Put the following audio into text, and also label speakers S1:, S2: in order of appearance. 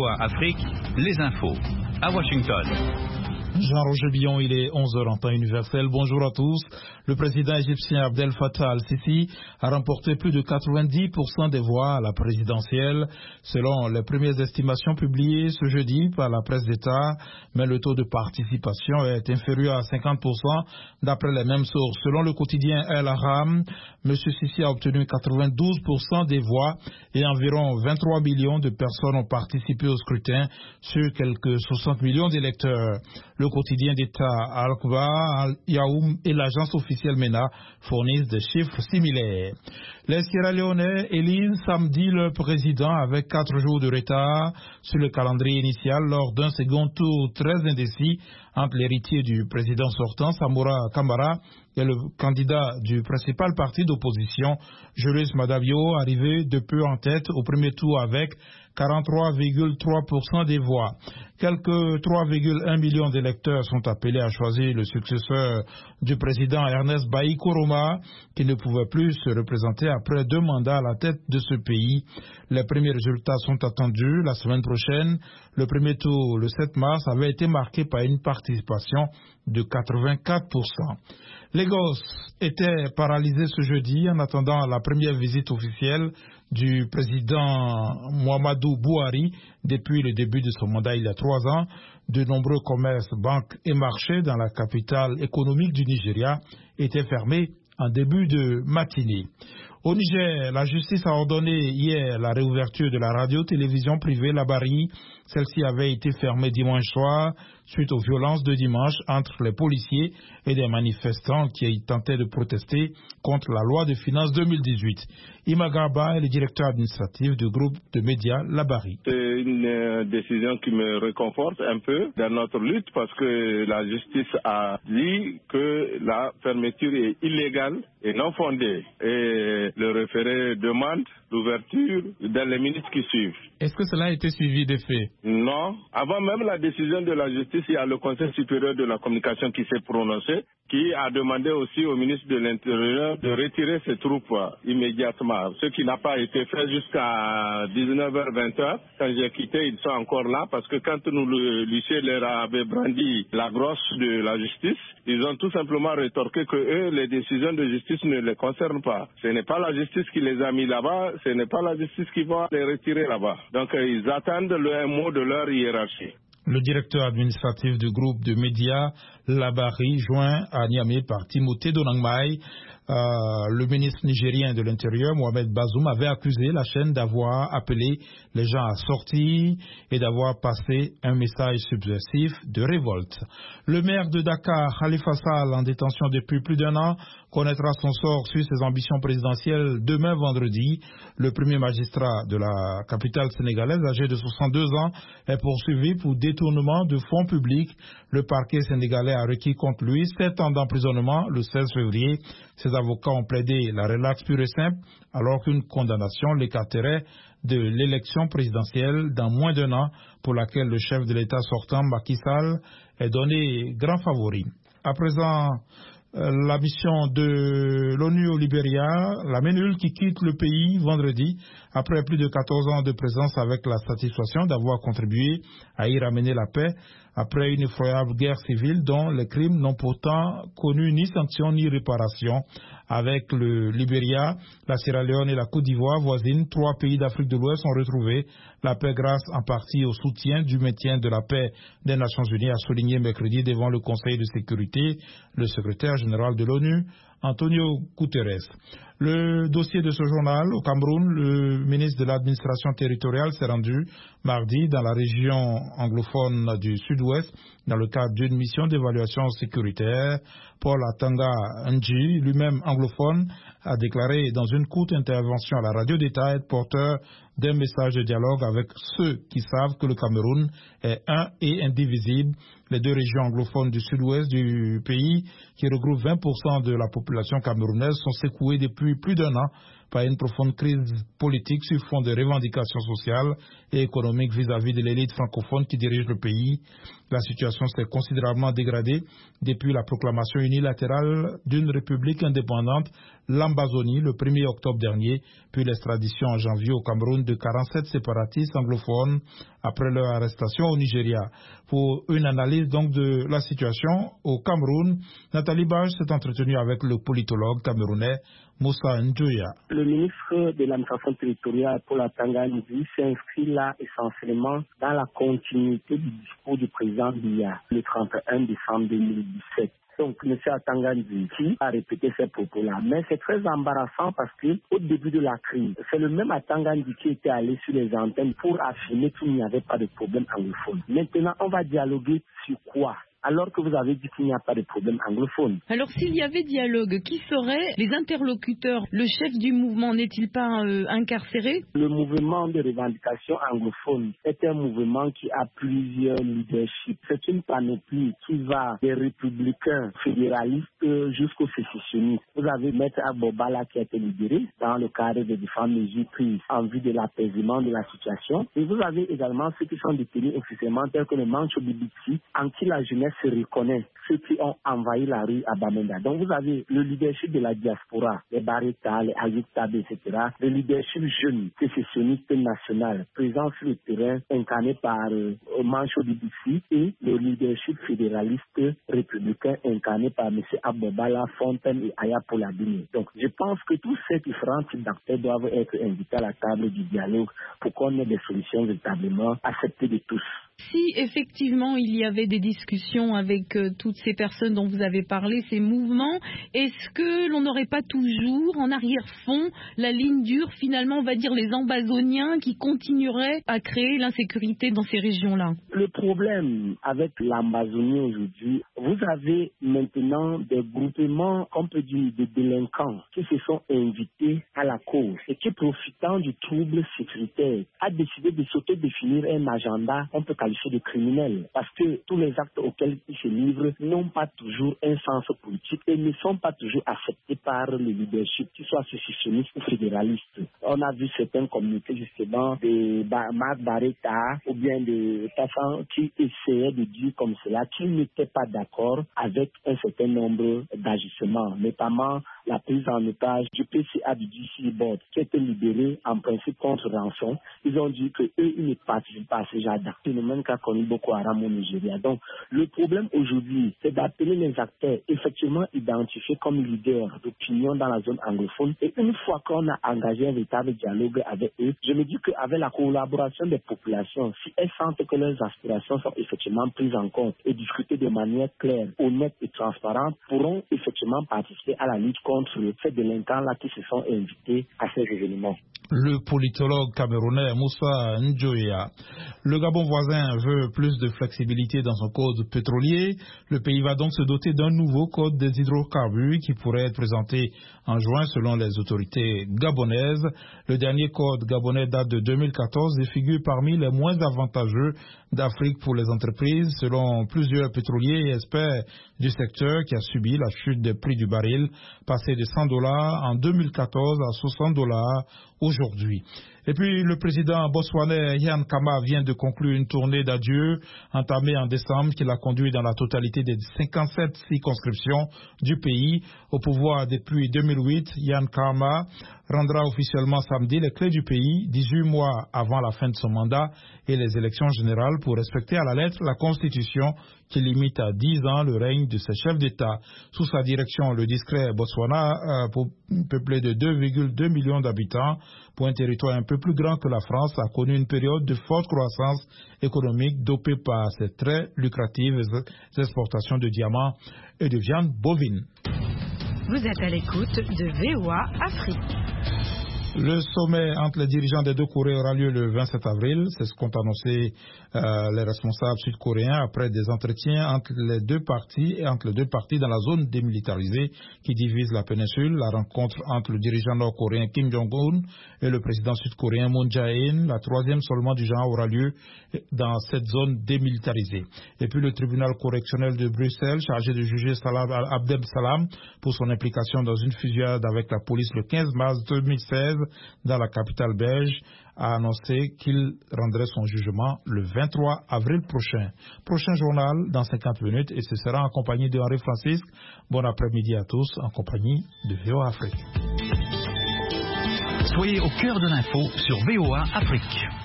S1: VOA Afrique, les infos. À Washington.
S2: Jean-Roger Billon, il est 11h en temps universel. Bonjour à tous. Le président égyptien Abdel Fattah al-Sisi a remporté plus de 90% des voix à la présidentielle, selon les premières estimations publiées ce jeudi par la presse d'État, mais le taux de participation est inférieur à 50% d'après les mêmes sources. Selon le quotidien El Ahram, M. Sisi a obtenu 92% des voix et environ 23 millions de personnes ont participé au scrutin sur quelques 60 millions d'électeurs. Le quotidien d'État Al-Khbar, Al-Yaoum et l'agence officielle MENA fournissent des chiffres similaires. Les Sierra-Léonais élisent samedi leur président avec 4 jours de retard sur le calendrier initial lors d'un second tour très indécis entre l'héritier du président sortant, Samora Kamara, et le candidat du principal parti d'opposition, Julius Madavio, arrivé de peu en tête au premier tour avec 43,3% des voix. Quelques 3,1 millions d'électeurs sont appelés à choisir le successeur du président Ernest Bai Koroma, qui ne pouvait plus se représenter après 2 mandats à la tête de ce pays. Les premiers résultats sont attendus la semaine prochaine. Le premier tour, le 7 mars, avait été marqué par une participation de 84%. Lagos était paralysé ce jeudi en attendant la première visite officielle du président Muhammadu Buhari depuis le début de son mandat il y a 3 ans. De nombreux commerces, banques et marchés dans la capitale économique du Nigeria étaient fermés en début de matinée. Au Niger, la justice a ordonné hier la réouverture de la radio-télévision privée Labari. Celle-ci avait été fermée dimanche soir suite aux violences de dimanche entre les policiers et des manifestants qui tentaient de protester contre la loi de finances 2018. Imagaba est le directeur administratif du groupe de médias Labari.
S3: C'est une décision qui me réconforte un peu dans notre lutte parce que la justice a dit que la fermeture est illégale et non fondée. Et le référé demande l'ouverture dans les minutes qui suivent.
S2: Est-ce que cela a été suivi des faits?
S3: Non. Avant même la décision de la justice, il y a le Conseil supérieur de la communication qui s'est prononcé, qui a demandé aussi au ministre de l'Intérieur de retirer ses troupes immédiatement. Ce qui n'a pas été fait jusqu'à 19h-20h. Quand j'ai quitté, ils sont encore là parce que quand le lycée leur avait brandi la grosse de la justice, ils ont tout simplement rétorqué que eux, les décisions de justice ne les concernent pas. Ce n'est pas la justice qui les a mis là-bas, ce n'est pas la justice qui va les retirer là-bas. Donc ils attendent le mot de leur hiérarchie.
S2: Le directeur administratif du groupe de médias Labari, joint à Niamey par Timothée Donangmai, le ministre nigérien de l'Intérieur, Mohamed Bazoum, avait accusé la chaîne d'avoir appelé les gens à sortir et d'avoir passé un message subversif de révolte. Le maire de Dakar, Khalifa Sall, en détention depuis plus d'1 an, connaîtra son sort sur ses ambitions présidentielles demain vendredi. Le premier magistrat de la capitale sénégalaise, âgé de 62 ans, est poursuivi pour détournement de fonds publics. Le parquet sénégalais a requis contre lui 7 ans d'emprisonnement le 16 février. Ses avocats ont plaidé la relaxe pure et simple, alors qu'une condamnation l'écarterait de l'élection présidentielle dans moins d'1 an, pour laquelle le chef de l'État sortant, Macky Sall, est donné grand favori. À présent, la mission de l'ONU au Libéria, la MINUL, qui quitte le pays vendredi après plus de 14 ans de présence, avec la satisfaction d'avoir contribué à y ramener la paix après une effroyable guerre civile dont les crimes n'ont pourtant connu ni sanction ni réparation. Avec le Libéria, la Sierra Leone et la Côte d'Ivoire voisines, 3 pays d'Afrique de l'Ouest ont retrouvé la paix grâce en partie au soutien du maintien de la paix des Nations Unies, a souligné mercredi devant le Conseil de sécurité le secrétaire général de l'ONU, Antonio Guterres. Le dossier de ce journal, au Cameroun, le ministre de l'administration territoriale s'est rendu mardi dans la région anglophone du Sud-Ouest dans le cadre d'une mission d'évaluation sécuritaire. Paul Atanga Nji, lui-même anglophone, a déclaré dans une courte intervention à la radio d'État être porteur d'un message de dialogue avec ceux qui savent que le Cameroun est un et indivisible. Les 2 régions anglophones du sud-ouest du pays, qui regroupent 20% de la population camerounaise, sont secouées depuis plus d'1 an par une profonde crise politique sur fond de revendications sociales et économiques vis-à-vis de l'élite francophone qui dirige le pays. La situation s'est considérablement dégradée depuis la proclamation unilatérale d'une république indépendante, l'Ambazonie, le 1er octobre dernier, puis l'extradition en janvier au Cameroun de 47 séparatistes anglophones après leur arrestation au Nigeria. Pour une analyse donc de la situation au Cameroun, Nathalie Bage s'est entretenue avec le politologue camerounais Moussa Njoya.
S4: Le ministre de l'administration territoriale pour la Tanganyika s'inscrit là essentiellement dans la continuité du discours du président Biya le 31 décembre 2017. Donc, M. Atanga-Nziki a répété ces propos-là. Mais c'est très embarrassant parce qu'au début de la crise, c'est le même Atanga-Nziki qui était allé sur les antennes pour affirmer qu'il n'y avait pas de problème anglophone. Maintenant, on va dialoguer sur quoi ? Alors que vous avez dit qu'il n'y a pas de problème anglophone.
S5: Alors s'il y avait dialogue, qui seraient les interlocuteurs? Le chef du mouvement n'est-il pas incarcéré?
S4: Le mouvement de revendication anglophone est un mouvement qui a plusieurs leaderships. C'est une panoplie qui va des républicains fédéralistes jusqu'aux sécessionnistes. Vous avez Maître Agbobala qui a été libéré dans le cadre des différentes mesures prises en vue de l'apaisement de la situation. Et vous avez également ceux qui sont détenus officiellement tels que le Mancho Bibiti, en qui la jeunesse se reconnaît, ceux qui ont envahi la rue à Bamenda. Donc vous avez le leadership de la diaspora, les Barreta, les Ayuktabe, etc. Le leadership jeune, sécessionniste national, présent sur le terrain, incarné par Mancho Dibisi, et le leadership fédéraliste républicain, incarné par M. Agbobala, Fontaine et Aya Poladini. Donc je pense que tous ces différents types d'acteurs doivent être invités à la table du dialogue pour qu'on ait des solutions véritablement acceptées de tous.
S5: Si effectivement il y avait des discussions avec toutes ces personnes dont vous avez parlé, ces mouvements, est-ce que l'on n'aurait pas toujours en arrière-fond la ligne dure, finalement on va dire les Ambazoniens qui continueraient à créer l'insécurité dans ces régions-là?
S4: Le problème avec l'Ambazonie aujourd'hui, vous avez maintenant des groupements, on peut dire des délinquants qui se sont invités à la cause et qui, profitant du trouble sécuritaire, a décidé de s'autodéfinir un agenda, on peut qualifié de criminels, parce que tous les actes auxquels ils se livrent n'ont pas toujours un sens politique et ne sont pas toujours acceptés par le leadership, qu'ils soient sécessionnistes ou fédéralistes. On a vu certains communiqués justement de Marc Barreta ou bien de Tassan qui essayaient de dire comme cela qu'ils n'étaient pas d'accord avec un certain nombre d'agissements, notamment la prise en otage du PCA du DC Board qui a été libéré en principe contre rançon. Ils ont dit qu'eux, ils ne participent pas à ce genre d'actes. Le même cas connu Boko Haram au Nigeria. Donc, le problème aujourd'hui, c'est d'appeler les acteurs effectivement identifiés comme leaders d'opinion dans la zone anglophone. Et une fois qu'on a engagé un véritable dialogue avec eux, je me dis qu'avec la collaboration des populations, si elles sentent que leurs aspirations sont effectivement prises en compte et discutées de manière claire, honnête et transparente, pourront effectivement participer à la lutte contre ces délinquants-là qui se sont invités à ces événements.
S2: Le politologue camerounais Moussa Njoya. Le Gabon voisin veut plus de flexibilité dans son code pétrolier. Le pays va donc se doter d'un nouveau code des hydrocarbures qui pourrait être présenté en juin selon les autorités gabonaises. Le dernier code gabonais date de 2014 et figure parmi les moins avantageux d'Afrique pour les entreprises, selon plusieurs pétroliers et experts du secteur qui a subi la chute des prix du baril, passé de $100 en 2014 à $60 aujourd'hui. Et puis le président botswanais Ian Khama vient de conclure une tournée d'adieu entamée en décembre qui l'a conduit dans la totalité des 57 circonscriptions du pays. Au pouvoir depuis 2008, Ian Khama rendra officiellement samedi les clés du pays, 18 mois avant la fin de son mandat et les élections générales, pour respecter à la lettre la Constitution qui limite à 10 ans le règne de ses chefs d'État. Sous sa direction, le discret Botswana, peuplé de 2,2 millions d'habitants, pour un territoire un peu plus grand que la France, a connu une période de forte croissance économique dopée par ses très lucratives exportations de diamants et de viande bovine.
S6: Vous êtes à l'écoute de VOA Afrique.
S2: Le sommet entre les dirigeants des deux Corées aura lieu le 27 avril. C'est ce qu'ont annoncé les responsables sud-coréens après des entretiens entre les deux parties dans la zone démilitarisée qui divise la péninsule. La rencontre entre le dirigeant nord-coréen Kim Jong-un et le président sud-coréen Moon Jae-in, la troisième seulement du genre, aura lieu dans cette zone démilitarisée. Et puis le tribunal correctionnel de Bruxelles, chargé de juger Salah Abdel Salam pour son implication dans une fusillade avec la police le 15 mars 2016 dans la capitale belge, a annoncé qu'il rendrait son jugement le 23 avril prochain. Prochain journal dans 50 minutes et ce sera en compagnie de Henri Francisque. Bon après-midi à tous en compagnie de VOA Afrique.
S1: Soyez au cœur de l'info sur VOA Afrique.